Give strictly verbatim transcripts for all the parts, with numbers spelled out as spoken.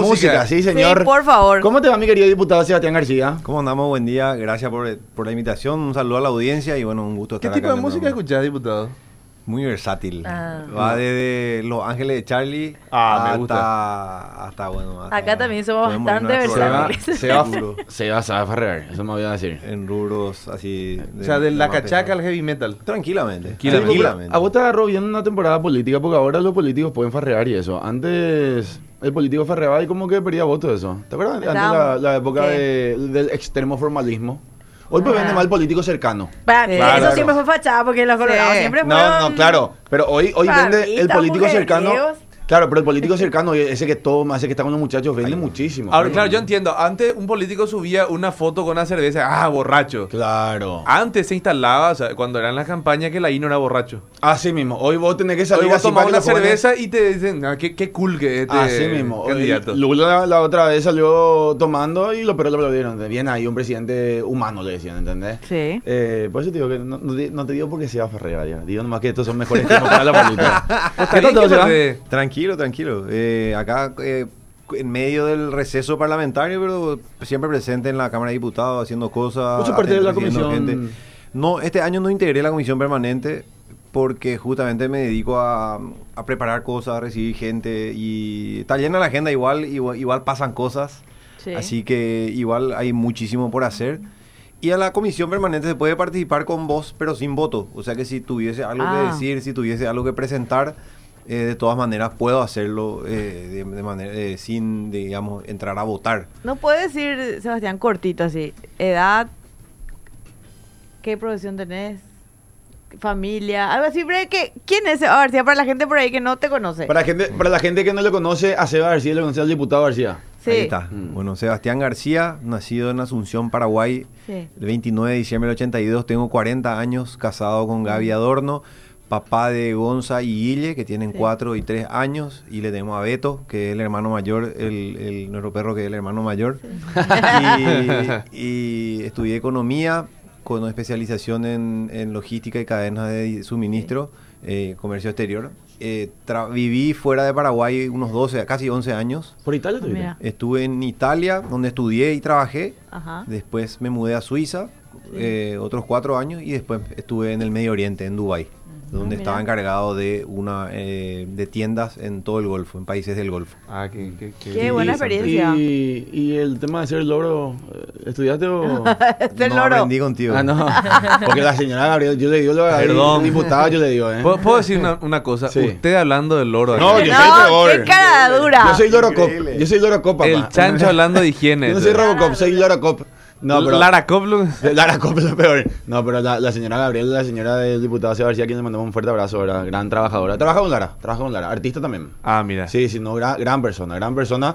música, sí, señor. Sí, por favor. ¿Cómo te va, mi querido diputado Sebastián García? ¿Cómo andamos? Buen día, gracias por, por la invitación, un saludo a la audiencia y bueno, un gusto ¿Qué estar tipo acá. de música escuchás, diputado? Muy versátil. Ah. Va desde Los Ángeles de Charlie Ah, hasta, me gusta. hasta, bueno, hasta, Acá también somos podemos bastante irnos a explorar versátiles. Se va, rubros, se va, se va a farrear, eso me voy a decir. en rubros así. O sea, de la más cachaca al pesado. heavy metal. Tranquilamente. Tranquilamente. Tranquilamente. A vos te agarró bien una temporada política porque ahora los políticos pueden farrear y eso. Antes el político farreaba y como que perdía votos eso. ¿Te acuerdas? Antes la, la época Sí. de- del extremo formalismo. Hoy pues Ah. vende mal político cercano. Para- Claro, eso claro. siempre fue fachada porque los colorados Sí. siempre No, fueron... no, claro. Pero hoy, hoy vende el farristas, político cercano. mujeriegos. Claro, pero el político cercano, ese que toma, ese que está con los muchachos, vende muchísimo. Ahora, claro, yo entiendo. Antes un político subía una foto con una cerveza. Ah, borracho. Claro. Antes se instalaba, o sea, cuando eran las campañas, que la I no era borracho. Así mismo. Hoy vos tenés que salir Hoy vos así tomás para una que lo pones- cerveza y te dicen, ah, qué, qué cool que este Así mismo. candidato. Hoy Lula la otra vez salió tomando y los perros lo aplaudieron. Bien ahí, un presidente humano, le decían, ¿entendés? Sí. Eh, por eso te digo que no, no te, no te digo porque sea Ferreira, ya. Digo nomás que estos son mejores tiempos para la política. Está ¿Qué tal bien todo, que Seba? te- Tranquilo, tranquilo. Eh, acá eh, en medio del receso parlamentario, pero siempre presente en la Cámara de Diputados, haciendo cosas. Vos sos parte de la atendiendo comisión. gente. No, este año no integré la comisión permanente porque justamente me dedico a, a preparar cosas, a recibir gente y está llena la agenda igual, igual, igual pasan cosas. Sí. Así que igual hay muchísimo por hacer. Y a la comisión permanente se puede participar con voz, pero sin voto. O sea que si tuviese algo Ah. que decir, si tuviese algo que presentar, eh, de todas maneras puedo hacerlo eh, de, de manera eh, sin, digamos, entrar a votar. No puede decir, Sebastián, cortito así. Edad, ¿qué profesión tenés? Familia, algo así, pero que, ¿quién es Seba García para la gente por ahí que no te conoce? Para la, gente, para la gente que no le conoce a Seba García, le conoce al diputado García. Sí. Ahí está. Mm. Bueno, Sebastián García, nacido en Asunción, Paraguay, Sí. el veintinueve de diciembre del ochenta y dos, tengo cuarenta años, casado con Gaby Adorno, papá de Gonza y Guille, que tienen Sí. cuatro y tres años, y le tenemos a Beto, que es el hermano mayor, el, el- nuestro perro que es el hermano mayor. Y, y estudié economía con especialización en, en logística y cadenas de suministro, eh, comercio exterior. Eh, tra- viví fuera de Paraguay unos doce, casi once años. ¿Por Italia te Mira. Estuve en Italia, donde estudié y trabajé. Ajá. Después me mudé a Suiza, eh, otros cuatro años, y después estuve en el Medio Oriente, en Dubái, donde mira. estaba encargado de una eh, de tiendas en todo el Golfo, en países del Golfo. Ah, qué, qué, qué- Qué buena experiencia. Y, y el tema de ser loro, eh, ¿estudiaste o...? Este no loro. aprendí contigo. Ah, no. Porque la señora Gabriel, yo le digo lo a Perdón. diputado, yo le digo, ¿eh? ¿Puedo, puedo decir una, una cosa? Sí. Usted hablando del loro. No, aquí. yo soy No, peor. qué cara dura. Yo soy Loro Cop. Increíble. Yo soy Loro Cop, papá. El chancho hablando de higiene. Yo no soy Robocop, soy Loro Cop. No, pero... Lara Coplo. Lara Cop es lo peor. No, pero la, la señora Gabriel, la señora del diputado Seba García, a quien le mandamos un fuerte abrazo, ¿verdad? Gran trabajadora. Trabaja con Lara, trabaja con Lara. Artista también. Ah, mira. Sí, sí, no, gran, gran persona, gran persona.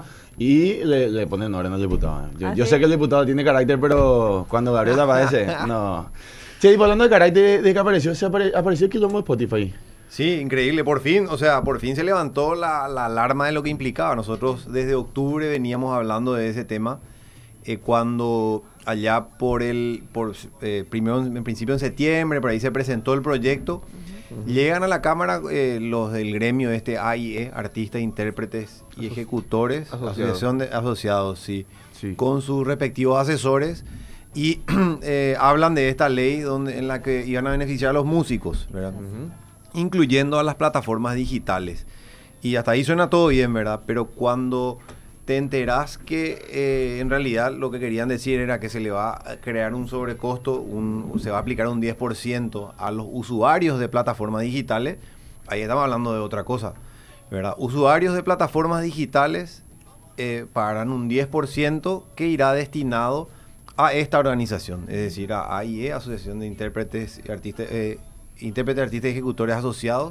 Y le, le ponen orden al diputado. ¿eh? Yo, ¿Ah, yo sí? sé que el diputado tiene carácter, pero cuando Gabriel aparece, no. Sí, y hablando de carácter, de que apareció, se apare- apareció el quilombo de Spotify. Sí, increíble, por fin, o sea, por fin se levantó la, la alarma de lo que implicaba. Nosotros desde octubre veníamos hablando de ese tema, eh, cuando allá por el, por eh, primero, en principio en septiembre, por ahí se presentó el proyecto, llegan a la Cámara eh, los del gremio este A I E, artistas, intérpretes y ejecutores, Asociados. asociación de asociados, sí, Sí. con sus respectivos asesores, y eh, hablan de esta ley donde, en la que iban a beneficiar a los músicos, ¿verdad? Incluyendo a las plataformas digitales. Y hasta ahí suena todo bien, ¿verdad? Pero cuando te enterás que eh, en realidad lo que querían decir era que se le va a crear un sobrecosto, un, se va a aplicar un diez por ciento a los usuarios de plataformas digitales, ahí estamos hablando de otra cosa, ¿verdad? Usuarios de plataformas digitales eh, pagarán un diez por ciento que irá destinado a esta organización, es decir, a A I E, Asociación de Intérpretes y Artistas, eh, Intérpretes, Artistas y Ejecutores Asociados,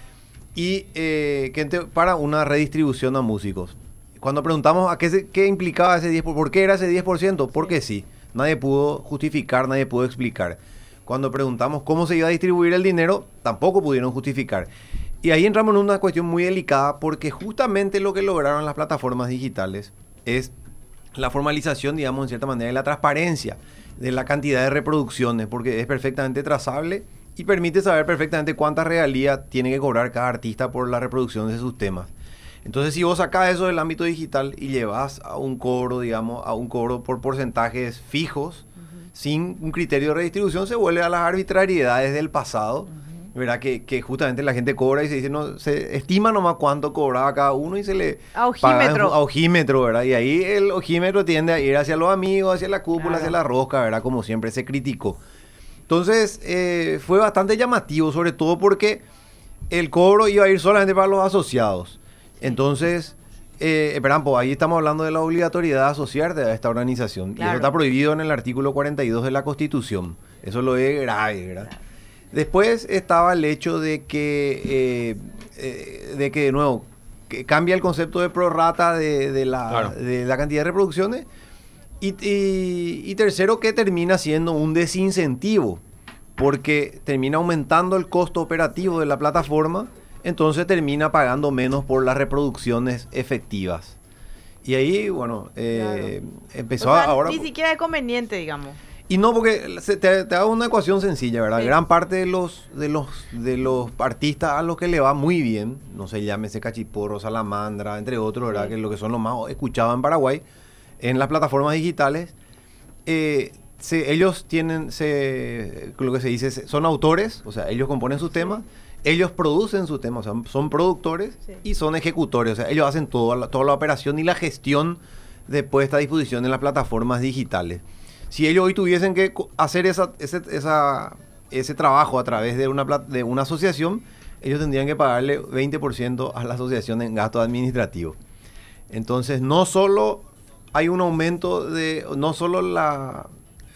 y eh, que ente- para una redistribución a músicos. Cuando preguntamos a qué, se- qué implicaba ese diez por ciento, ¿por qué era ese diez por ciento? Porque sí, nadie pudo justificar, nadie pudo explicar. Cuando preguntamos cómo se iba a distribuir el dinero, tampoco pudieron justificar. Y ahí entramos en una cuestión muy delicada, porque justamente lo que lograron las plataformas digitales es la formalización, digamos, en cierta manera, de la transparencia de la cantidad de reproducciones, porque es perfectamente trazable y permite saber perfectamente cuánta regalía tiene que cobrar cada artista por la reproducción de sus temas. Entonces, si vos sacás eso del ámbito digital y llevas a un cobro, digamos, a un cobro por porcentajes fijos, uh-huh. sin un criterio de redistribución, se vuelve a las arbitrariedades del pasado, uh-huh. ¿verdad? Que, que justamente la gente cobra y se dice, no, se estima nomás cuánto cobraba cada uno y se le a ojímetro. paga a ojímetro, ¿verdad? Y ahí el ojímetro tiende a ir hacia los amigos, hacia la cúpula, claro. hacia la rosca, ¿verdad? Como siempre se criticó. Entonces, eh, fue bastante llamativo, sobre todo porque el cobro iba a ir solamente para los asociados. Entonces, eh, esperan, pues ahí estamos hablando de la obligatoriedad de asociarte a esta organización. Claro. Y eso está prohibido en el artículo cuarenta y dos de la Constitución. Eso lo es grave, ¿verdad? Claro. Después estaba el hecho de que, eh, eh, de que de nuevo, que cambia el concepto de prorrata de, de, la, claro. de la cantidad de reproducciones. Y, y, y tercero, que termina siendo un desincentivo, porque termina aumentando el costo operativo de la plataforma. Entonces termina pagando menos por las reproducciones efectivas. Y ahí, bueno, eh, claro. empezó o sea, a, ahora... Ni siquiera es conveniente, digamos. Y no, porque se, te, te hago una ecuación sencilla, ¿verdad? Sí. Gran parte de los, de, los, de los artistas a los que le va muy bien, no sé, llámese Cachiporro, Salamandra, entre otros, ¿verdad? Sí. Que lo que son los más escuchados en Paraguay, en las plataformas digitales, eh, se, ellos tienen, se, lo que se dice, son autores, o sea, ellos componen sus temas, ellos producen sus temas, o sea, son productores sí. y son ejecutores, o sea, ellos hacen toda la, toda la operación y la gestión de puesta a disposición en las plataformas digitales. Si ellos hoy tuviesen que hacer esa, ese, esa, ese trabajo a través de una, de una asociación, ellos tendrían que pagarle veinte por ciento a la asociación en gastos administrativos. Entonces, no solo hay un aumento de, no solo la,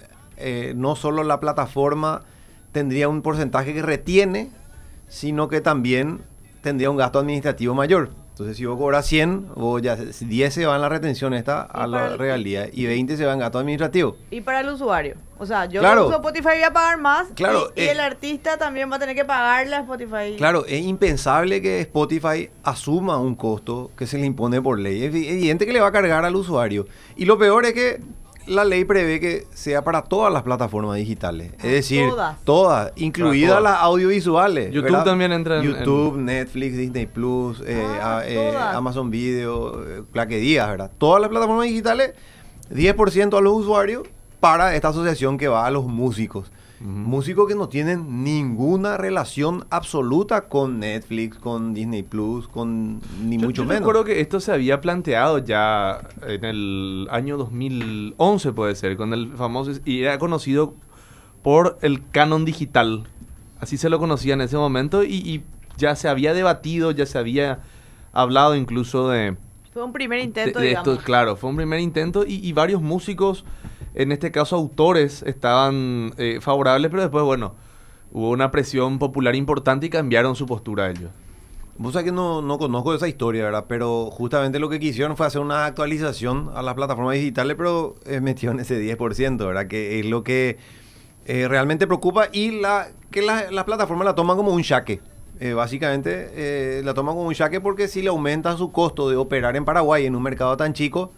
eh, no solo la plataforma tendría un porcentaje que retiene, sino que también tendría un gasto administrativo mayor. Entonces, si vos cobras cien, vos ya diez se van en la retención esta a la regalía y veinte se van en gasto administrativo. Y para el usuario. O sea, yo claro. que uso Spotify voy a pagar más claro, y, y eh, el artista también va a tener que pagarle a Spotify. Claro, es impensable que Spotify asuma un costo que se le impone por ley. Es evidente que le va a cargar al usuario. Y lo peor es que la ley prevé que sea para todas las plataformas digitales. Es decir, todas, todas incluidas todas. Las audiovisuales. YouTube ¿verdad? También entra en... YouTube, en... Netflix, Disney Plus, eh, ah, a, eh, Amazon Video, eh, Plaque Díaz, ¿verdad? Todas las plataformas digitales, diez por ciento a los usuarios para esta asociación que va a los músicos. Uh-huh. Músicos que no tienen ninguna relación absoluta con Netflix, con Disney Plus, con ni yo, mucho yo menos. Yo recuerdo que esto se había planteado ya en el año dos mil once, puede ser, con el famoso, y era conocido por el canon digital. Así se lo conocía en ese momento y, y ya se había debatido, ya se había hablado incluso de... Fue un primer intento, de, de digamos. esto, claro, fue un primer intento y, y varios músicos... En este caso, autores estaban eh, favorables, pero después, bueno, hubo una presión popular importante y cambiaron su postura ellos. Vos sabés que no, no conozco esa historia, ¿verdad? Pero justamente lo que quisieron fue hacer una actualización a las plataformas digitales, pero eh, metieron ese diez por ciento, ¿verdad? Que es lo que eh, realmente preocupa y la que la, las plataformas la toman como un jaque. Eh, básicamente eh, la toman como un jaque porque si le aumenta su costo de operar en Paraguay en un mercado tan chico,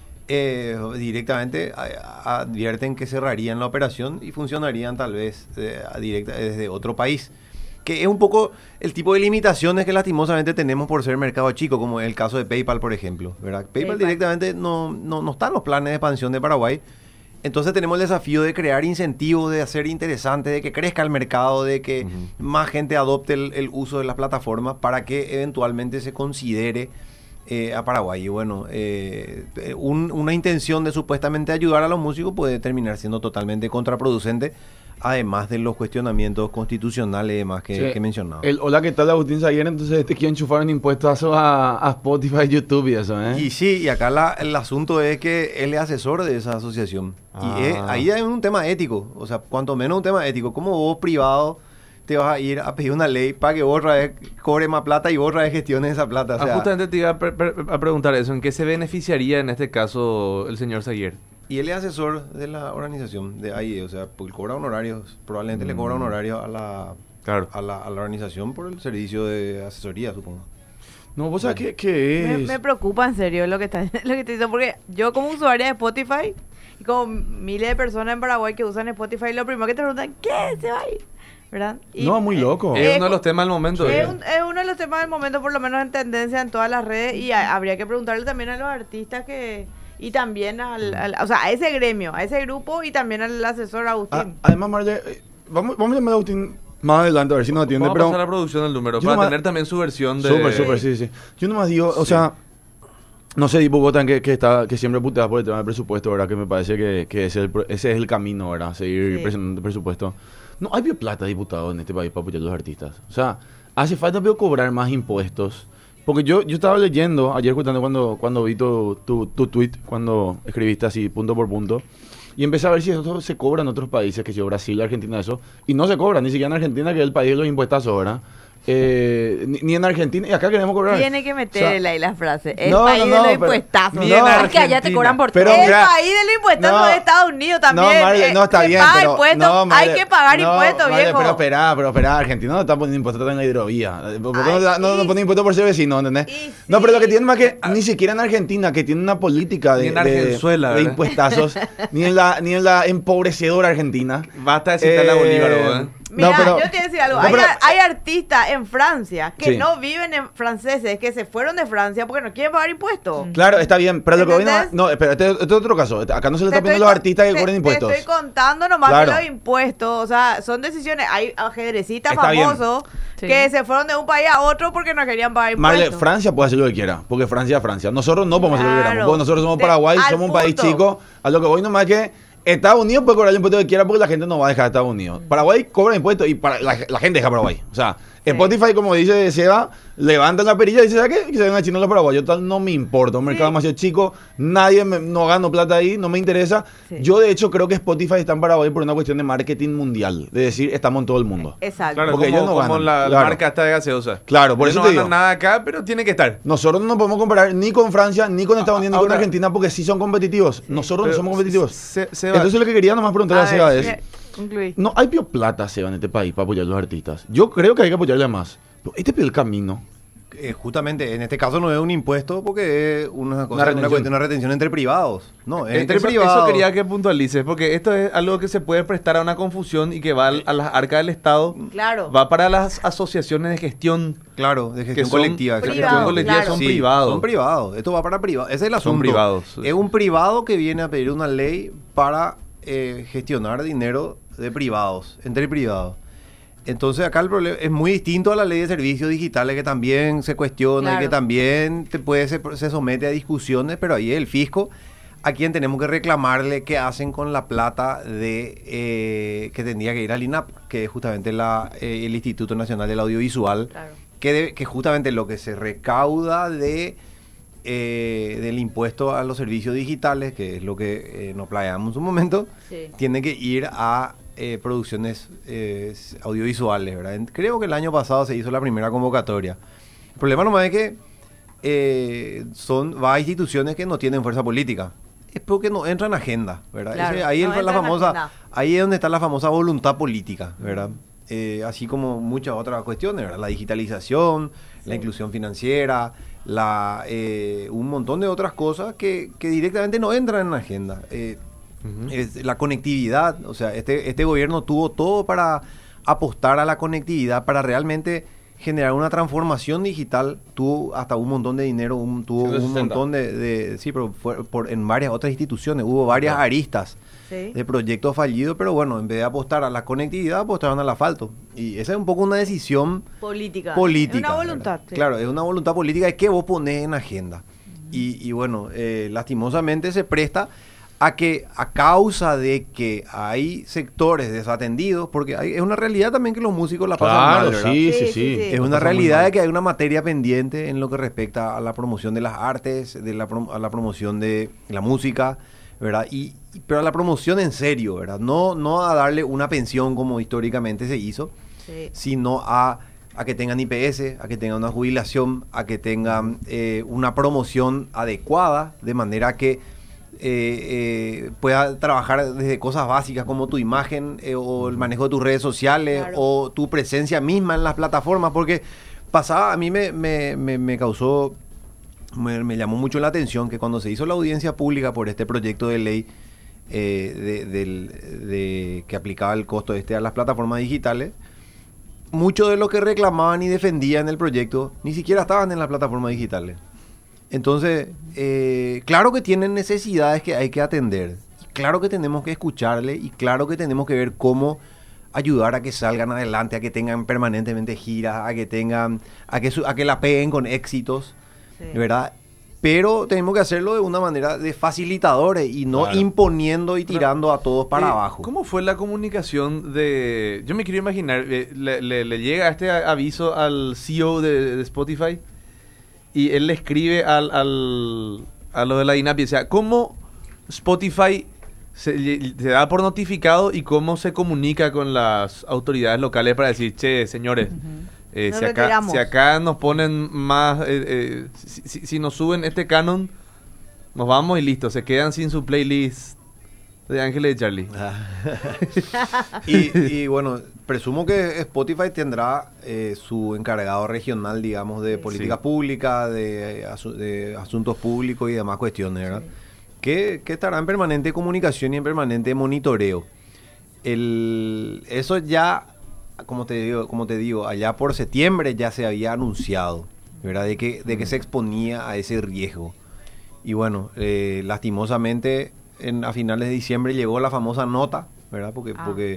Eh, directamente a, a, advierten que cerrarían la operación y funcionarían tal vez eh, a directa, desde otro país, que es un poco el tipo de limitaciones que lastimosamente tenemos por ser mercado chico, como el caso de PayPal, por ejemplo, ¿verdad? PayPal, PayPal. directamente no, no, no está en los planes de expansión de Paraguay. Entonces tenemos el desafío de crear incentivos, de hacer interesante, de que crezca el mercado, de que uh-huh. más gente adopte el, el uso de las plataformas para que eventualmente se considere Eh, a Paraguay. Y bueno, eh, un, una intención de supuestamente ayudar a los músicos puede terminar siendo totalmente contraproducente, además de los cuestionamientos constitucionales y demás que, sí. que mencionaba. El, hola, ¿qué tal, Agustín Zaguer? Entonces este quiere enchufar un impuesto a, a Spotify, YouTube y eso, ¿eh? Y sí, y acá la, el asunto es que él es asesor de esa asociación. Ah. Y es, ahí hay un tema ético, o sea, cuanto menos un tema ético, como vos privado te vas a ir a pedir una ley para que vos vez cobre más plata y vos otra vez gestiones esa plata. O sea, ah, justamente te iba a, pre- pre- a preguntar eso, ¿en qué se beneficiaría en este caso el señor Zaguer? Y él es asesor de la organización de A I E, o sea, pues cobra honorarios, probablemente mm. le cobra honorarios a la, claro. a, la, a la organización por el servicio de asesoría, supongo. No, vos sabés qué, qué es. Me, me preocupa en serio lo que está lo que está diciendo, porque yo como usuaria de Spotify y como miles de personas en Paraguay que usan Spotify, lo primero que te preguntan, ¿qué? ¿Se va a ir? ¿verdad? Y, No, muy eh, loco. Es eh, uno de los temas del momento. Es, eh. un- es uno de los temas del momento, por lo menos en tendencia en todas las redes, y a- habría que preguntarle también a los artistas que y también al, al- o sea, a ese gremio, a ese grupo y también al asesor Ah, Agustín. además, Marle, eh, vamos, vamos a llamar a Agustín más adelante a ver si nos atiende, Vamos a pero... pasar a la producción del número Yo para nomás- tener también su versión de... Súper, súper, sí, sí. Yo nomás digo, o sea, no sé, Dipo Botan, que, que, está, que siempre puteas por el tema del presupuesto, ¿verdad? Que me parece que, que ese, es el, pro- ese es el camino, ¿verdad? Seguir Sí. presionando el presupuesto. No hay plata, diputado, en este país para apoyar a los artistas. O sea, hace falta pero, cobrar más impuestos. Porque yo, yo estaba leyendo, ayer escuchando cuando, cuando vi tu, tu, tu tweet, cuando escribiste así punto por punto, y empecé a ver si eso se cobra en otros países, que si Brasil, Argentina, eso, y no se cobra, ni siquiera en Argentina, que es el país de los impuestazos, ¿verdad? Eh, ni, ni en Argentina, y acá queremos cobrar. Tiene que meterle O sea, ahí la frase. El no, país no, de no, los pero- impuestazos. Ni No, en Es que allá te Argentina. cobran por Pero todo. El mira, país de los impuestos no, de Estados Unidos también. No, Marle, eh, no, está se bien, paga pero... impuestos, no, Marle, hay que pagar no, impuestos, Marle, viejo. pero espera, pero espera, Argentina no está poniendo impuestos en la hidrovía. ¿Por qué Ay, no, no, no y- pone impuestos por ser vecino, ¿entendés? y No, pero lo que sí. tiene más que ni siquiera en Argentina, que tiene una política de, Ni en de, Argenzuela, de ¿verdad? impuestazos, ni en la ni en la empobrecedora Argentina. Basta de citar la Eh, Bolívar, ¿eh? Mira, no, pero- yo te voy a decir algo. no, hay, pero- ar- hay artistas en Francia que Sí. no viven en franceses, que se fueron de Francia porque no quieren pagar impuestos. Claro, está bien, pero lo que voy ¿Entendés? a... No, espera, este, este es otro caso. Acá no se le Te está pidiendo a estoy los con- artistas que te- cobren impuestos. Te estoy contando nomás Claro. que los impuestos, o sea, son decisiones. Hay ajedrecistas Está bien. famosos Sí. que se fueron de un país a otro porque no querían pagar impuestos. Marle, Francia puede hacer lo que quiera, porque Francia es Francia. Nosotros no podemos hacer lo que Claro. queramos, porque nosotros somos De- Paraguay, al somos un país punto. chico. A lo que voy nomás es que Estados Unidos puede cobrar el impuesto que quiera porque la gente no va a dejar a Estados Unidos. Paraguay cobra impuestos y para, la, la gente deja Paraguay. O sea, Spotify, como dice Seba, levanta la perilla y dice, ¿sabes qué? Que se vengan a chinos los paraguayos. Tal no me importa, un mercado Sí. demasiado chico, nadie me- no gano plata ahí, no me interesa. Sí. Yo, de hecho, creo que Spotify está en Paraguay por una cuestión de marketing mundial, de decir, estamos en todo el mundo. Exacto. Claro, Porque como, ellos no como ganan, la, la claro. marca esta de gaseosa. Claro, por Ellos eso no te ganan digo. nada acá, pero tiene que estar. Nosotros no nos podemos comparar ni con Francia, ni con Estados Unidos, ni con ahora- Argentina, porque sí son competitivos. Nosotros no Pero somos competitivos. Se- se va- Entonces lo que quería nomás preguntarle a, A Seba ver, es, eh, concluí. no hay pio plata, Seba, en este país para apoyar a los artistas. Yo creo que hay que apoyarle más. Pero este es el camino. Eh, justamente, en este caso no es un impuesto porque es una, cosa, Una una, retención. cuestión- una retención entre privados. No, es Eh, entre eso, privados. eso quería que puntualices, porque esto es algo que se puede prestar a una confusión y que va al- a las arcas del Estado. Claro. Va para las asociaciones de gestión. Claro, de gestión Que son colectiva. privados, exactamente. Gestión colectiva claro. son Sí, privados. Son privados. Esto va para privados. Ese es el asunto. privados, sí. Es un privado que viene a pedir una ley para eh, gestionar dinero de privados, entre privados. Entonces acá el problema es muy distinto a la ley de servicios digitales que también se cuestiona y Claro. que también te puede se, se somete a discusiones, pero ahí es el fisco a quien tenemos que reclamarle qué hacen con la plata de eh, que tendría que ir al I N A P, que es justamente la, eh, el Instituto Nacional del Audiovisual, Claro. que, debe- que justamente lo que se recauda de eh, del impuesto a los servicios digitales, que es lo que eh, nos planeamos en su momento, Sí. tiene que ir a eh, producciones eh, audiovisuales, ¿verdad? En- Creo que el año pasado se hizo la primera convocatoria. El problema nomás es que eh, son va a instituciones que no tienen fuerza política. Es porque no entran en agenda, ¿verdad? Claro, Ese- ahí, no es la entran en famosa, agenda. ahí es donde está la famosa voluntad política, ¿verdad? Eh, así como muchas otras cuestiones, ¿verdad? La digitalización, la inclusión financiera, la eh, un montón de otras cosas que, que directamente no entran en la agenda. Eh, es la conectividad, o sea, este, este gobierno tuvo todo para apostar a la conectividad, para realmente generar una transformación digital, tuvo hasta un montón de dinero, un, tuvo ciento un sesenta. montón de, de- sí, pero fue por, en varias otras instituciones, hubo varias aristas Sí. de proyectos fallidos, pero bueno, en vez de apostar a la conectividad, apostaron al asfalto. Y esa es un poco una decisión Política. política. Una voluntad. ¿verdad? sí. Claro, es una voluntad política es que vos ponés en agenda. Y, y bueno, eh, lastimosamente se presta a que a causa de que hay sectores desatendidos, porque hay- es una realidad también que los músicos la pasan Claro, mal, ¿verdad? sí, sí, Sí, sí. sí, sí. Es La una pasan muy realidad mal. de que hay una materia pendiente en lo que respecta a la promoción de las artes, de la prom- a la promoción de la música, ¿verdad? Y, y- pero a la promoción en serio, ¿verdad? No, no a darle una pensión como históricamente se hizo, Sí. sino a, a que tengan I P S, a que tengan una jubilación, a que tengan eh, una promoción adecuada, de manera que eh, eh, pueda trabajar desde cosas básicas como tu imagen eh, o el manejo de tus redes sociales Claro. o tu presencia misma en las plataformas, porque pasaba, a mí me, me, me, me causó, me, me llamó mucho la atención que cuando se hizo la audiencia pública por este proyecto de ley eh, de, del- de- que aplicaba el costo este a las plataformas digitales, muchos de los que reclamaban y defendían el proyecto ni siquiera estaban en las plataformas digitales. Entonces, eh, claro que tienen necesidades que hay que atender. Claro que tenemos que escucharle y claro que tenemos que ver cómo ayudar a que salgan adelante, a que tengan permanentemente giras, a que tengan, a que, su, a que la peguen con éxitos, sí. ¿verdad? Pero tenemos que hacerlo de una manera de facilitadores y no claro. imponiendo y tirando a todos para eh, abajo. ¿Cómo fue la comunicación de...? Yo me quiero imaginar, eh, le, le, le llega este aviso al C E O de, de Spotify y él le escribe al, al, a lo de la DINAPI. O sea, ¿cómo Spotify se, se da por notificado y cómo se comunica con las autoridades locales para decir, che, señores... Uh-huh. Eh, si, acá, si acá nos ponen más, eh, eh, si, si, si nos suben este canon, nos vamos y listo, se quedan sin su playlist de Ángeles y Charlie. y, y bueno, presumo que Spotify tendrá eh, su encargado regional, digamos, de política sí. pública, de, asu- de asuntos públicos y demás cuestiones, ¿verdad? Sí. Que, que estará en permanente comunicación y en permanente monitoreo. El, eso ya... Como te digo, como te digo, allá por septiembre ya se había anunciado, ¿verdad? De que, de que se exponía a ese riesgo. Y bueno, eh, lastimosamente en, a finales de diciembre llegó la famosa nota, ¿verdad? Porque, ah. porque,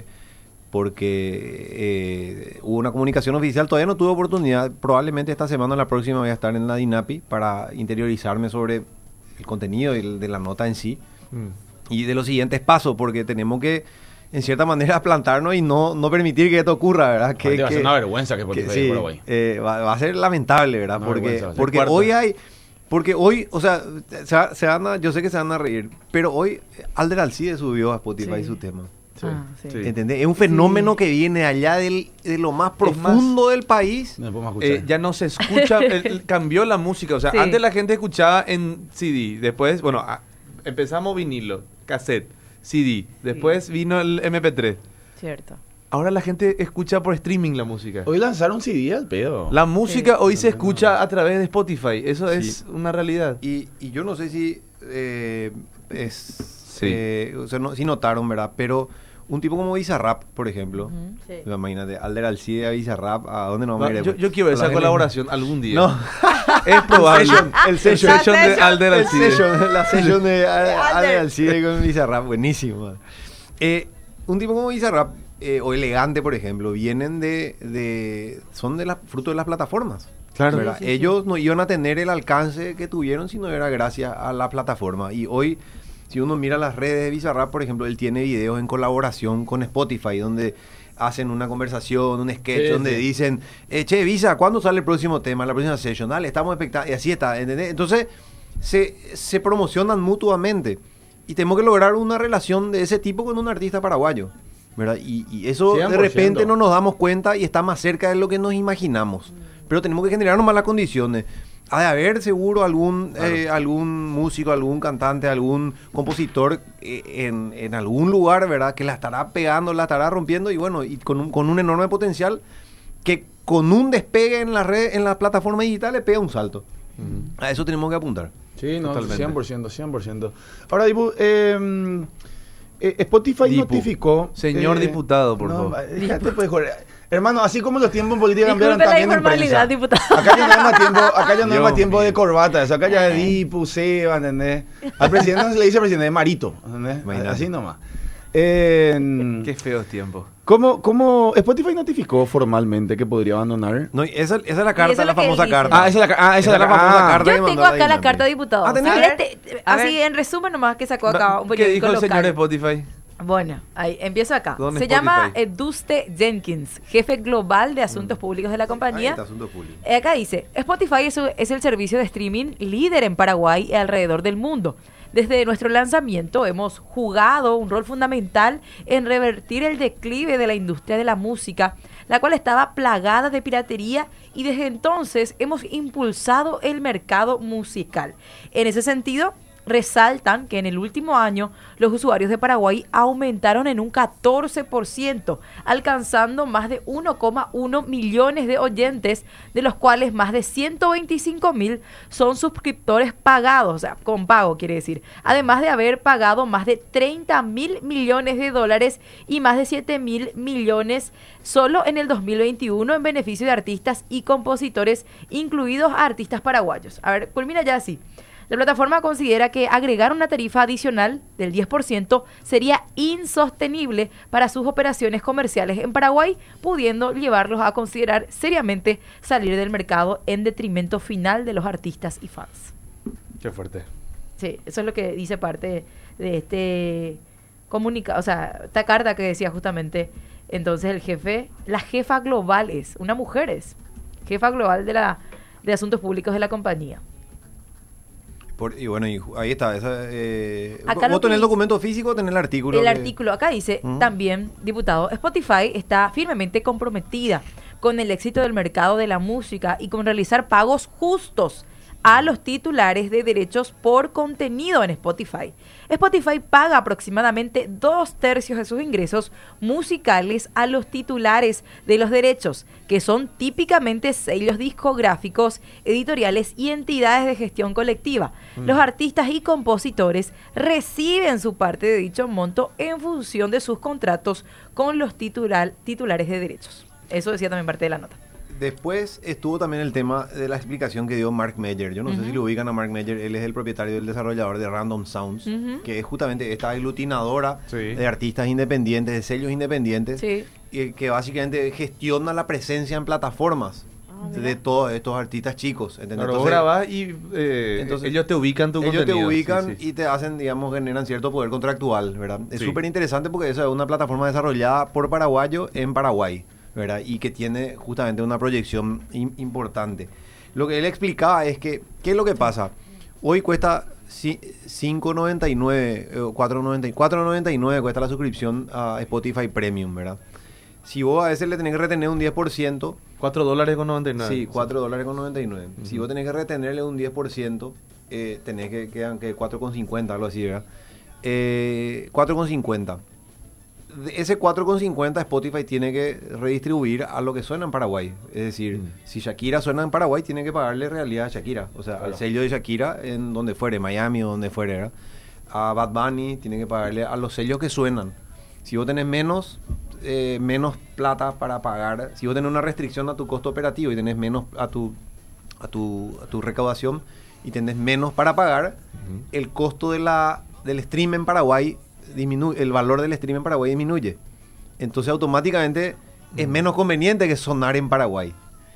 porque eh, hubo una comunicación oficial. Todavía no tuve oportunidad. Probablemente esta semana o la próxima voy a estar en la DINAPI para interiorizarme sobre el contenido de, de la nota en sí mm. y de los siguientes pasos, porque tenemos que en cierta manera plantarnos y no, no permitir que esto ocurra, ¿verdad? Que, que, va a ser que, una vergüenza que Spotify sí, por hoy. Eh, va, va a ser lamentable, ¿verdad? Una porque porque hoy hay... Porque hoy, o sea, se, se van a, yo sé que se van a reír, pero hoy Alder Alcide subió a Spotify sí. su tema. Sí. Ah, sí. ¿Entendés? Es un fenómeno sí. que viene allá del, de lo más profundo más, del país. No eh, ya no se escucha, el, cambió la música. O sea, sí. antes la gente escuchaba en C D, después, bueno, a, empezamos vinilo, cassette. C D. Después sí. vino el eme pe tres. Cierto. Ahora la gente escucha por streaming la música. Hoy lanzaron C D al pedo. La música sí. hoy se escucha a través de Spotify. Eso sí. es una realidad. Y, y yo no sé si eh, es sí. eh, o sea, no, si notaron, ¿verdad? Pero un tipo como Bizarrap, por ejemplo. Uh-huh. Sí. Imagínate, Alder Alcide a Bizarrap, ¿a dónde nos vamos a ir? Yo, yo quiero esa colaboración algún día. No. Es probable. El session, el session de Alder Alcide. Session, la session de Alder Alcide con Bizarrap, buenísimo. Eh, un tipo como Bizarrap eh, o Elegante, por ejemplo, vienen de, de son de la, fruto de las plataformas. Claro. Sí, sí, Ellos sí. no iban a tener el alcance que tuvieron si no era gracias a la plataforma. Y hoy, si uno mira las redes de Bizarrap, por ejemplo, él tiene videos en colaboración con Spotify, donde hacen una conversación, un sketch, sí, donde sí. dicen, eh, che, Visa, ¿cuándo sale el próximo tema, la próxima session? Dale, estamos expectantes, y así está, ¿entendés? Entonces, se, se promocionan mutuamente, y tenemos que lograr una relación de ese tipo con un artista paraguayo, ¿verdad? Y, y eso cien por ciento. De repente no nos damos cuenta y está más cerca de lo que nos imaginamos, pero tenemos que generarnos más las condiciones. Ha de haber seguro algún claro. eh, algún músico, algún cantante, algún compositor eh, en, en algún lugar, ¿verdad? Que la estará pegando, la estará rompiendo y bueno, y con un, con un enorme potencial que con un despegue en la red, en las plataformas digitales pega un salto. Uh-huh. A eso tenemos que apuntar. Sí, no, totalmente. cien por ciento, cien por ciento. Ahora, Dibu, eh, eh, Spotify Dipu. notificó... Señor eh, diputado, por no, favor. Déjate, pues, joder. Hermano, así como los tiempos en política cambiaron también en prensa. Diputado. Acá ya no hay más tiempo, acá ya no hay más tiempo de corbata, eso acá ya es Dipu, Seba, ¿entendés? Al presidente no se le dice presidente, Marito, ¿entendés? Imagínate. Así nomás. Eh, Qué feos tiempos. ¿Cómo, ¿Cómo Spotify notificó formalmente que podría abandonar? No, esa, esa es la carta, la famosa carta. Ah, esa es la, ah, esa esa es la famosa ah, carta. Yo tengo acá la carta de diputado. Ah, a ver, te, así ver. En resumen nomás que sacó acá un ¿Qué dijo el local. señor de Spotify? Bueno, ahí empiezo acá. Se Spotify? llama eh, Duste Jenkins, jefe global de asuntos mm. públicos de la compañía. Ahí está, públicos. Eh, acá dice, Spotify es, es el servicio de streaming líder en Paraguay y alrededor del mundo. Desde nuestro lanzamiento hemos jugado un rol fundamental en revertir el declive de la industria de la música, la cual estaba plagada de piratería, y desde entonces hemos impulsado el mercado musical. En ese sentido, resaltan que en el último año los usuarios de Paraguay aumentaron en un catorce por ciento, alcanzando más de uno coma uno millones de oyentes, de los cuales más de ciento veinticinco mil son suscriptores pagados, o sea, con pago quiere decir, además de haber pagado más de treinta mil millones de dólares y más de siete mil millones solo en el dos mil veintiuno en beneficio de artistas y compositores, incluidos a artistas paraguayos. A ver, culmina ya así. La plataforma considera que agregar una tarifa adicional del diez por ciento sería insostenible para sus operaciones comerciales en Paraguay, pudiendo llevarlos a considerar seriamente salir del mercado en detrimento final de los artistas y fans. Qué fuerte. Sí, eso es lo que dice parte de este comunicado, o sea, esta carta que decía justamente entonces el jefe, la jefa global es, una mujer es, jefa global de la de asuntos públicos de la compañía. Por, y bueno, y ahí está. Esa, eh, Acá ¿Vos tenés el dice, documento físico o tenés el artículo? El que... artículo, acá dice ¿Mm? también, diputado, Spotify está firmemente comprometida con el éxito del mercado de la música y con realizar pagos justos a los titulares de derechos por contenido en Spotify. Spotify paga aproximadamente dos tercios de sus ingresos musicales a los titulares de los derechos, que son típicamente sellos discográficos, editoriales y entidades de gestión colectiva. Mm. Los artistas y compositores reciben su parte de dicho monto en función de sus contratos con los titular, titulares de derechos. Eso decía también parte de la nota. Después estuvo también el tema de la explicación que dio Mark Meyer. Yo no uh-huh. sé si lo ubican a Mark Meyer. Él es el propietario del desarrollador de Random Sounds, uh-huh. que es justamente esta aglutinadora sí. de artistas independientes, de sellos independientes, sí. y que básicamente gestiona la presencia en plataformas ah, de todos estos artistas chicos. ¿entendés? Pero vos grabás y eh, entonces, ellos te ubican tu ellos contenido. Ellos te ubican sí, sí. y te hacen, digamos, generan cierto poder contractual, ¿verdad? Es súper sí. interesante porque esa es una plataforma desarrollada por paraguayos en Paraguay, ¿verdad? Y que tiene justamente una proyección in- importante. Lo que él explicaba es que, ¿qué es lo que pasa? Hoy cuesta cinco noventa y nueve, cuatro noventa y nueve cuesta la suscripción a Spotify Premium, ¿verdad? Si vos a veces le tenés que retener un diez por ciento... cuatro dólares con noventa y nueve. Sí, cuatro dólares con noventa y nueve. Uh-huh. Si vos tenés que retenerle un diez por ciento, eh, tenés que, quedan que cuatro con cincuenta, algo así, ¿verdad? Eh, cuatro con cincuenta. Ese cuatro con cincuenta Spotify tiene que redistribuir a lo que suena en Paraguay. Es decir, mm. si Shakira suena en Paraguay, tiene que pagarle realidad a Shakira. O sea, claro. al sello de Shakira en donde fuere, Miami o donde fuere, ¿verdad? A Bad Bunny tiene que pagarle a los sellos que suenan. Si vos tenés menos, eh, menos plata para pagar, si vos tenés una restricción a tu costo operativo y tenés menos a tu, a tu, a tu recaudación y tenés menos para pagar, mm. el costo de la, del stream en Paraguay disminuye, el valor del stream en Paraguay disminuye. Entonces automáticamente mm. es menos conveniente que sonar en Paraguay.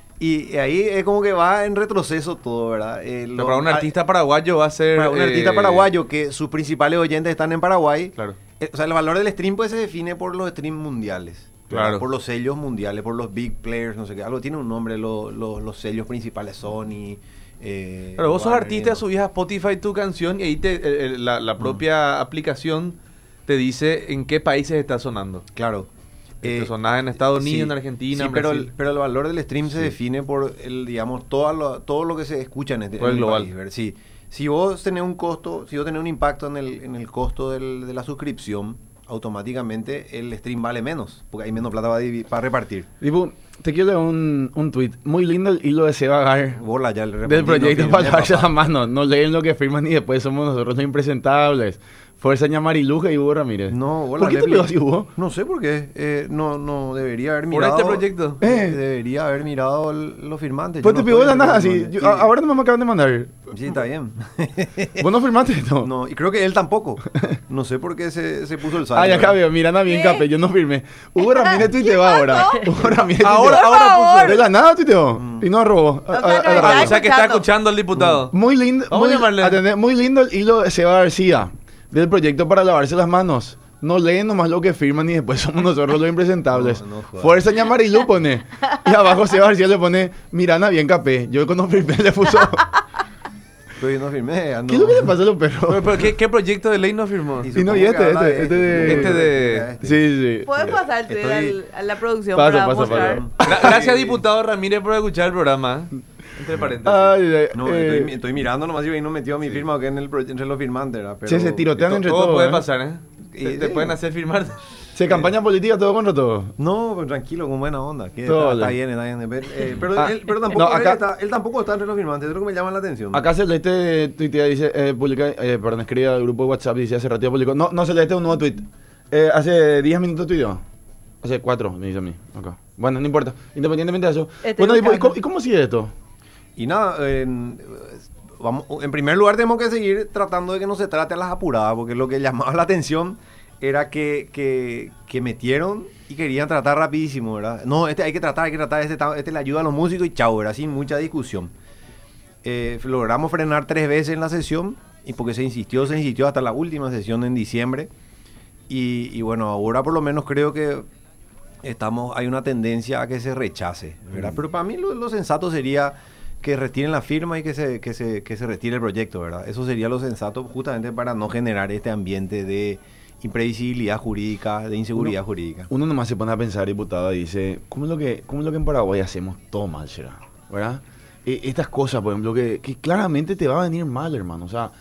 Y ahí es como que va en retroceso todo, ¿verdad? Eh, lo, para un artista paraguayo va a ser... Para un eh, artista paraguayo que sus principales oyentes están en Paraguay. Claro. Eh, o sea, el valor del stream pues se define por los streams mundiales. Claro. Por los sellos mundiales, por los big players, no sé qué. Algo tiene un nombre, lo, lo, los sellos principales, Sony... Eh, Pero vos sos Warner, artista, ¿no? subís a Spotify tu canción y ahí te, eh, la, la propia mm. aplicación te dice en qué países está sonando. Claro. Eh, sonás en Estados Unidos, sí, en Argentina, sí, en pero Brasil. el, pero el valor del stream se sí. define por el, digamos, todo lo, todo lo que se escucha en este por el global. país, ¿verdad? Sí. Si vos tenés un costo, si vos tenés un impacto en el, en el costo del, de la suscripción, automáticamente el stream vale menos, porque hay menos plata para, para repartir. Tipo, te quiero leer un, un tweet muy lindo el hilo de Seba Gar Bola, ya el del proyecto para lavarse las manos. No leen lo que firman y después somos nosotros los impresentables. Fuerza Ñamariluja y Hugo Ramírez. No, ¿por qué te pegó así, Hugo? No sé por qué. Eh, no, no, debería haber ¿Por mirado... este proyecto? Eh, debería haber mirado el, los firmantes. Pues yo te no pegó de la nada, sí. así. Yo, ahora no me acaban de mandar. Sí, está bien. ¿Vos no firmaste esto? No, y creo que él tampoco. No sé por qué se, se puso el salto. Ah, ya acá veo. Miranda bien capé. Yo no firmé. Hugo Ramírez tuiteó ahora. Hugo Ramírez ahora, ahora puso. De la nada tuiteó. Mm. Y no arrobó. O sea, no, ah, o sea que está escuchando al diputado. Muy lindo. Vamos muy, a llamarle. Atender, muy lindo el hilo de Seba García. Del proyecto para lavarse las manos. No leen nomás lo que firman y después somos nosotros los impresentables. No, no Fuerza Ñamarilu pone. Y abajo Seba García le pone Miranda bien capé. Yo cuando firmé le puso. Pero yo no firmé. No. ¿Qué es lo que le pasa a los perros? Pero, pero ¿qué, ¿qué proyecto de ley no firmó? Y, y no, y este, este, este de... Este de... Sí, sí. ¿Puedes pasarte Estoy... al, a la producción paso, para paso, mostrar? paso. Gracias, diputado Ramírez, por escuchar el programa. Entre paréntesis. Ay, eh, No, eh, estoy, estoy mirando nomás si ahí no metió mi Sí. firma o qué en el, proye- entre los firmantes, ¿verdad? Pero, che, se tirotean esto- entre Todo todos. puede ¿eh? pasar, ¿eh? Y- Te, te sí. pueden hacer firmar. Se campaña política todo contra todo. No, pero tranquilo, con buena onda. Que Todo está, está bien. bien, está bien. Eh, pero, Ah, él, pero tampoco, no, acá- él, está, él tampoco está entre los firmantes, es lo que me llama la atención. Acá Celeste tuitea, dice, eh, publica, eh, perdón, escribe al grupo de WhatsApp, dice hace ratito publicó. No, no, Celeste, un nuevo tweet. Eh, hace diez minutos tuiteó. Hace cuatro, me dice a mí. Acá. Bueno, no importa. Independientemente de eso. Estoy Bueno, ¿y, y buscando. cómo, y cómo sigue esto? Y nada, en, vamos, en primer lugar tenemos que seguir tratando de que no se trate a las apuradas, porque lo que llamaba la atención era que, que, que metieron y querían tratar rapidísimo, ¿verdad? No, este hay que tratar, hay que tratar, este, ta- este le ayuda a los músicos y chao, ¿verdad? Sin mucha discusión. Eh, logramos frenar tres veces en la sesión, y porque se insistió, se insistió hasta la última sesión en diciembre. Y, y bueno, ahora por lo menos creo que estamos hay una tendencia a que se rechace, ¿verdad? Pero para mí lo, lo sensato sería que retiren la firma y que se, que, se, que se retire el proyecto, ¿verdad? Eso sería lo sensato justamente para no generar este ambiente de imprevisibilidad jurídica, de inseguridad Uno- jurídica. Uno nomás se pone a pensar, diputado, y dice, ¿cómo es lo que, cómo es lo que en Paraguay hacemos todo mal, será? ¿Verdad? Eh, estas cosas, por ejemplo, que, que claramente te va a venir mal, hermano. O sea,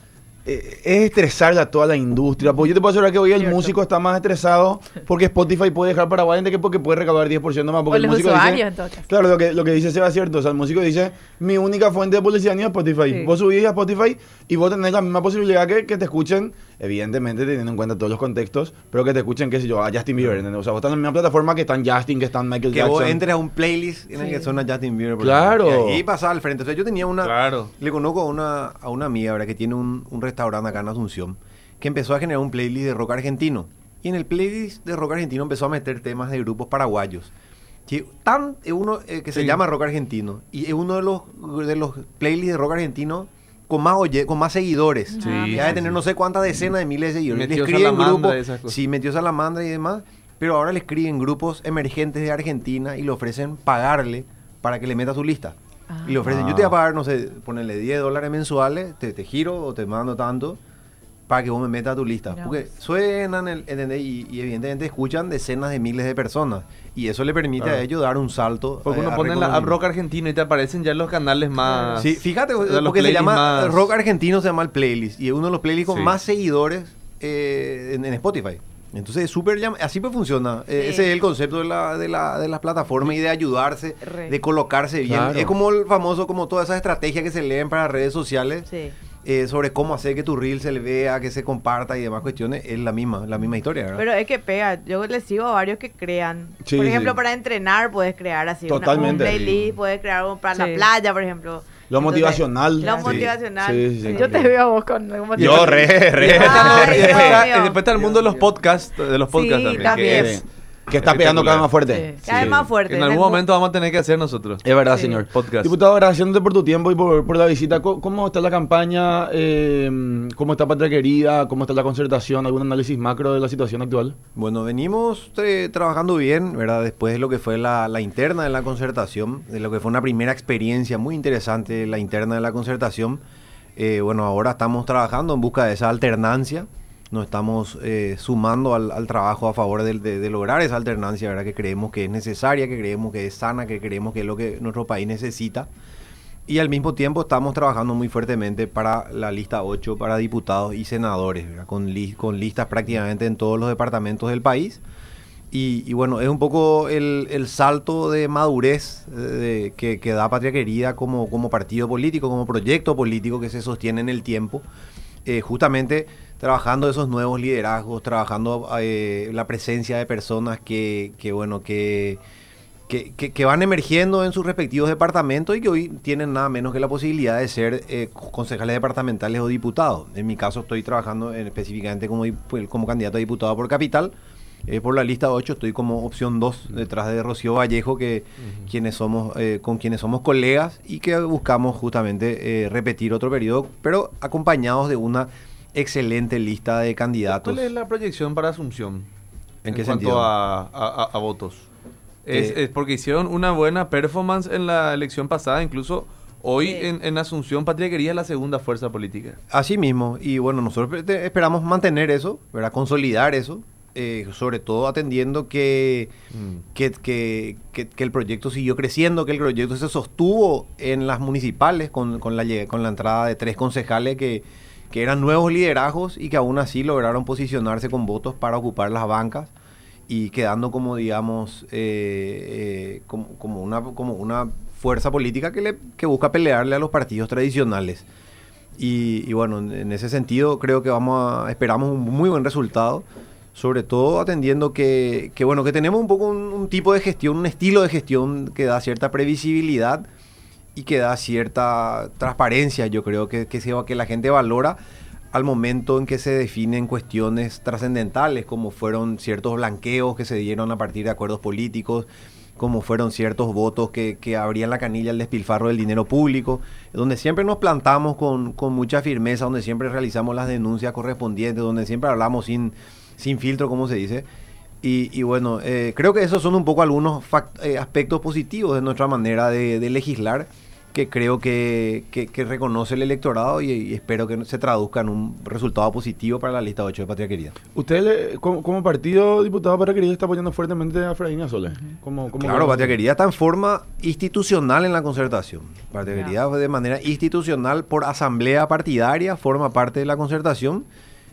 eh, es estresarle a toda la industria. Porque yo te puedo asegurar que hoy el Cierto. músico está más estresado porque Spotify puede dejar Paraguay antes que porque puede recaudar diez por ciento más. Porque O el los músico usuarios, dice, en todo caso. claro, lo que, lo que dice Seba es cierto. O sea, el músico dice, mi única fuente de publicidad ni es Spotify. Sí. Vos subís a Spotify y vos tenés la misma posibilidad que, que te escuchen, evidentemente teniendo en cuenta todos los contextos, pero que te escuchen, qué sé yo, a Justin Bieber. ¿entendés? O sea, vos estás en la misma plataforma que están Justin, que están Michael Que Jackson. vos entres a un playlist en el Sí. que suena Justin Bieber. por Claro. ejemplo, Y ahí pasaba al frente. O sea, yo tenía una... Claro. Le conozco a una, a una amiga, ¿verdad? Que tiene un, un restaurante acá en Asunción, que empezó a generar un playlist de rock argentino. Y en el playlist de rock argentino empezó a meter temas de grupos paraguayos. Que tan, es uno eh, que se Sí. llama rock argentino. Y es uno de los, de los playlists de rock argentino con más, oye, con más seguidores. Sí, ya de sí, tener sí. no sé cuántas decenas de miles de seguidores. Le Metió escriben Salamandra grupos. y esas cosas. Sí, metió Salamandra y demás. Pero ahora le escriben grupos emergentes de Argentina y le ofrecen pagarle para que le meta su lista. Ah. Y le ofrecen, Ah. yo te voy a pagar, no sé, ponerle diez dólares mensuales, te, te giro o te mando tanto para que vos me metas a tu lista. Mirá Porque vos. suenan, el, ¿entendés? Y, y evidentemente escuchan decenas de miles de personas. Y eso le permite Claro. a ellos dar un salto. Porque eh, uno a pone la app reconocimiento. rock argentino y te aparecen ya los canales más... Sí, fíjate, de los porque se playlists llama más- Rock Argentino, se llama el playlist. Y es uno de los playlists con Sí. más seguidores eh, en, en Spotify. Entonces, es súper llam- así pues funciona. Eh, Sí. ese es el concepto de, la, de, la, de las plataformas y de ayudarse, Re. de colocarse bien. Claro. Es como el famoso, como todas esas estrategias que se leen para redes sociales. Sí. eh, sobre cómo hacer que tu reel se le vea, que se comparta y demás cuestiones, es la misma, la misma historia, ¿verdad? Pero es que pega. Yo les sigo a varios que crean. Sí, por ejemplo, sí. para entrenar puedes crear así una- Totalmente. un playlist, puedes crear uno para Sí. la playa, por ejemplo. Lo motivacional. Lo Sí. motivacional. Sí, sí, sí. Yo te veo a vos con lo Yo motivacional. re, re. Y después, Ay, y después Dios está, mío. y después está el mundo de los podcasts, de los podcasts Sí, también. también. Que Eh, es, que está pegando cada vez más fuerte. Sí. Cada vez más fuerte. en algún el- momento vamos a tener que hacer nosotros. Es verdad, Sí. señor. Podcast. Diputado, agradeciéndote por tu tiempo y por, por la visita. ¿Cómo, cómo está la campaña? Eh, ¿Cómo está Patria Querida? ¿Cómo está la concertación? ¿Algún análisis macro de la situación actual? Bueno, venimos eh, trabajando bien, ¿verdad? Después de lo que fue la, la interna de la concertación, de lo que fue una primera experiencia muy interesante, la interna de la concertación. Eh, bueno, ahora estamos trabajando en busca de esa alternancia. Nos estamos eh, sumando al, al trabajo a favor de, de- de lograr esa alternancia, ¿verdad? Que creemos que es necesaria, que creemos que es sana, que creemos que es lo que nuestro país necesita. Y al mismo tiempo estamos trabajando muy fuertemente para la lista ocho, para diputados y senadores, ¿verdad? Con, li- con listas prácticamente en todos los departamentos del país. Y, y bueno, es un poco el, el salto de madurez eh, de- que, que da Patria Querida como, como partido político, como proyecto político que se sostiene en el tiempo. Eh, justamente trabajando esos nuevos liderazgos, trabajando eh, la presencia de personas que, que bueno, que, que, que- que van emergiendo en sus respectivos departamentos y que hoy tienen nada menos que la posibilidad de ser eh, concejales departamentales o diputados. En mi caso estoy trabajando en- específicamente como, dip- como candidato a diputado por Capital. Eh, por la lista ocho estoy como opción dos detrás de Rocío Vallejo, que quienes somos, eh, con quienes somos colegas y que buscamos justamente eh, repetir otro periodo, pero acompañados de una excelente lista de candidatos. ¿Cuál es la proyección para Asunción? ¿En qué cuanto sentido? a, a- a- a votos. Es, Eh, es porque hicieron una buena performance en la elección pasada, incluso hoy Sí. en, en Asunción Patria Querida es la segunda fuerza política. Así mismo, y bueno, nosotros te- esperamos mantener eso, ¿verdad? Consolidar eso, eh, sobre todo atendiendo que, Mm. que, que, que, que el proyecto siguió creciendo, que el proyecto se sostuvo en las municipales con, con, la, lleg- con la entrada de tres concejales que, que eran nuevos liderazgos y que aún así lograron posicionarse con votos para ocupar las bancas y quedando como, digamos, eh, eh, como, como, una, como una fuerza política que, le, que busca pelearle a los partidos tradicionales. Y, y bueno, en, en ese sentido creo que vamos a, esperamos un muy buen resultado, sobre todo atendiendo que, que bueno, que tenemos un poco un, un tipo de gestión, un estilo de gestión que da cierta previsibilidad y que da cierta transparencia, yo creo que, que, se, que la gente valora al momento en que se definen cuestiones trascendentales, como fueron ciertos blanqueos que se dieron a partir de acuerdos políticos, como fueron ciertos votos que, que abrían la canilla al despilfarro del dinero público, donde siempre nos plantamos con, con mucha firmeza, donde siempre realizamos las denuncias correspondientes, donde siempre hablamos sin, sin filtro, como se dice. Y, y bueno, eh, creo que esos son un poco algunos fact- eh, aspectos positivos de nuestra manera de, de legislar, que creo que, que, que reconoce el electorado y, y espero que se traduzca en un resultado positivo para la lista ocho de Patria Querida. ¿Usted, le- como, como partido diputado Patria Querida, está apoyando fuertemente a Efraín Azole? ¿Cómo, cómo Claro, Patria Querida está en forma institucional en la concertación. Patria Ya. Querida de manera institucional por asamblea partidaria forma parte de la concertación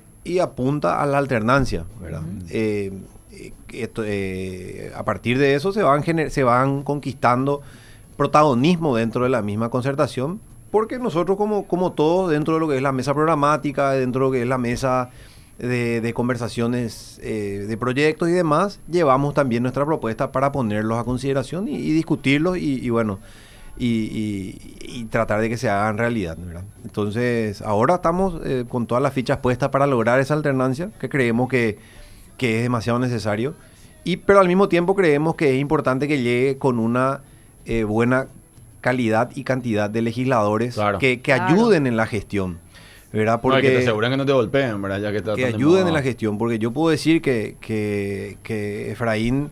y apunta a la alternancia, ¿verdad? Eh, eh, esto, eh, a partir de eso se van, gener- se van conquistando protagonismo dentro de la misma concertación, porque nosotros como, como todos dentro de lo que es la mesa programática, dentro de lo que es la mesa de, de conversaciones eh, de proyectos y demás, llevamos también nuestra propuesta para ponerlos a consideración y, y discutirlos y, y bueno, y, y- y tratar de que se hagan realidad, ¿verdad? Entonces, ahora estamos eh, con todas las fichas puestas para lograr esa alternancia, que creemos que, que es demasiado necesario, y, pero al mismo tiempo creemos que es importante que llegue con una eh, buena calidad y cantidad de legisladores Claro. que, que Claro. ayuden en la gestión, ¿verdad? Porque que te Porque aseguran que no te golpeen, ¿verdad? Ya que, está que tan de ayuden moda. en la gestión, porque yo puedo decir que, que, que Efraín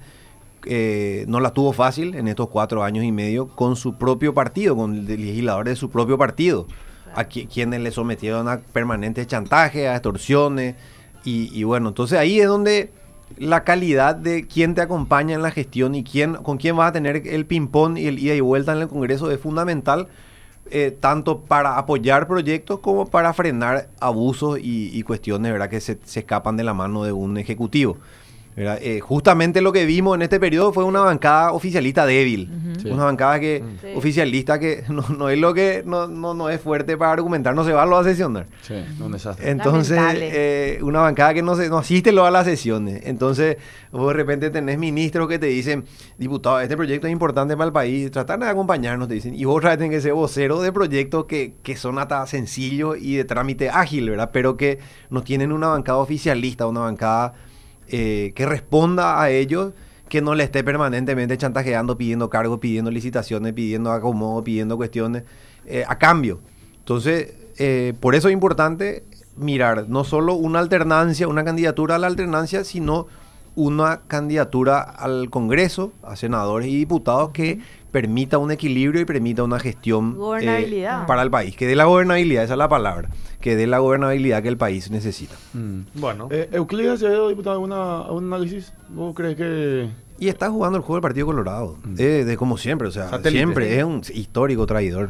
eh, no la tuvo fácil en estos cuatro años y medio con su propio partido, con el legisladores de su propio partido, a qui- quienes le sometieron a permanentes chantajes, a extorsiones, y, y bueno, entonces ahí es donde la calidad de quién te acompaña en la gestión y quién, con quién vas a tener el ping-pong y el ida y vuelta en el Congreso es fundamental, eh, tanto para apoyar proyectos como para frenar abusos y, y cuestiones, ¿verdad?, que se, se escapan de la mano de un ejecutivo, ¿verdad? Eh, justamente lo que vimos en este periodo fue una bancada oficialista débil, Sí. una bancada que Sí. oficialista que no, no es lo que no, no, no es fuerte para argumentar, no se va a lo a sesionar. Sí, un desastre. Entonces, Lamentable. eh, una bancada que no, se, no asiste lo a las sesiones. Entonces, vos de repente tenés ministros que te dicen, diputado, este proyecto es importante para el país, tratan de acompañarnos, te dicen. Y vos otra vez tenés que ser vocero de proyectos que, que son hasta sencillos y de trámite ágil, ¿verdad? Pero que no tienen una bancada oficialista, una bancada eh, que responda a ellos, que no le esté permanentemente chantajeando, pidiendo cargos, pidiendo licitaciones, pidiendo acomodo, pidiendo cuestiones eh, a cambio. Entonces, eh, por eso es importante mirar no solo una alternancia, una candidatura a la alternancia, sino una candidatura al Congreso, a senadores y diputados que permita un equilibrio y permita una gestión eh, Gobernabilidad. para el país. Que dé la gobernabilidad, esa es la palabra, que dé la gobernabilidad que el país necesita. Mm. Bueno. Eh, ¿Euclides Acevedo, diputado, alguna, algún análisis? ¿Vos crees que...? Y está jugando el juego del Partido Colorado, Mm. eh, de como siempre, o sea, Satélite. siempre Sí. es un histórico traidor.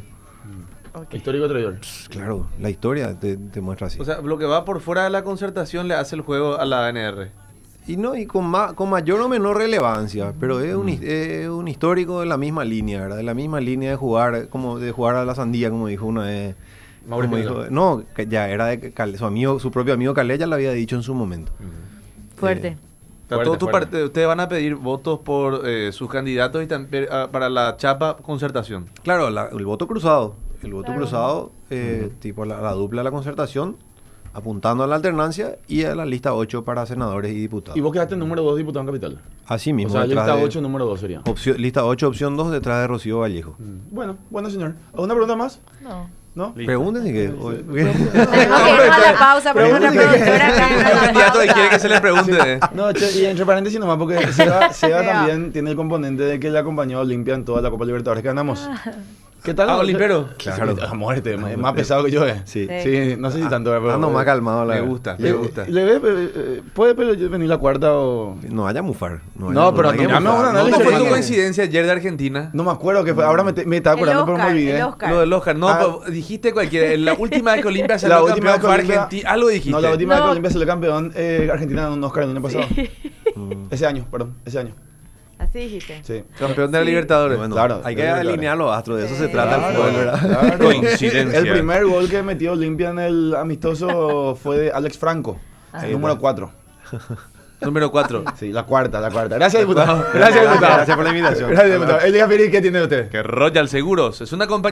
Ok. Histórico traidor. Claro, la historia te, te muestra así. O sea, lo que va por fuera de la concertación le hace el juego a la A N R. y no y con, ma- con mayor o menor relevancia, pero es un, his- es un histórico de la misma línea, ¿verdad? De la misma línea de jugar, como de jugar a la sandía, como dijo una vez. Mauricio como Pineda. dijo- no, que ya era de Cal- su amigo, su propio amigo Calé ya lo había dicho en su momento. Fuerte. Eh, O sea, Fuerte, todo tu fuerte. parte- ustedes van a pedir votos por eh, sus candidatos y también ah, para la chapa concertación. Claro, la- el voto cruzado, el voto Claro. cruzado, eh, tipo la, la dupla de la concertación, apuntando a la alternancia y a la lista ocho para senadores y diputados. Y vos quedaste número dos diputado en Capital. Así mismo, O sea, detrás lista de- ocho, número dos sería. opción- lista ocho, opción dos, detrás de Rocío Vallejo. Mm. Bueno, bueno, señor. ¿Alguna pregunta más? No. ¿No? Pregúntense que... Tenemos que irnos a la pausa porque nuestra Pregúntale. productora acá en El la candidato que pausa. quiere que se le pregunte. No, che, y entre paréntesis nomás, porque Seba, Seba Seba. también tiene el componente de que le acompañó a Olimpia en toda la Copa Libertadores que ganamos. ¿Qué tal? Ah, Olimpero. Claro. Sí, a muerte, es más pesado que yo, eh. Sí. Sí, no sé si tanto. Pero, Ando más calmado, la Me verdad. gusta, Le, me gusta. le ve, eh, eh, puede pero venir la cuarta o... No vaya a mufar. No, vaya- pero vaya a llame a mufar. un análisis. ¿Cómo fue tu Porque- coincidencia ayer de Argentina? No me acuerdo que fue. Ahora me, te- me estaba El acordando, pero me Oscar, olvidé. el Oscar. Lo del Oscar. No, Ah. pero dijiste cualquiera. La última vez que Olimpia salió La última campeón vez que fue Olimpia- Argentina. Algo dijiste. No, la última vez No. que Olimpia salió campeón, eh, Argentina ganó un Oscar el año pasado. Ese año, perdón, ese año. Así dijiste. Sí. Campeón de la Sí. Libertadores. Bueno, Claro, hay que claro, claro. alinear los astros, de eso se Sí. trata el Claro, fútbol, ¿verdad? claro. Coincidencia. El primer gol que metió Olimpia en el amistoso fue de Alex Franco, el número cuatro. Número cuatro. Sí, la cuarta, la cuarta. Gracias, diputado. Gracias, diputado. Gracias por la invitación. Gracias, diputado. Elías Piri, ¿qué tiene usted? Que Royal Seguros es una compañía.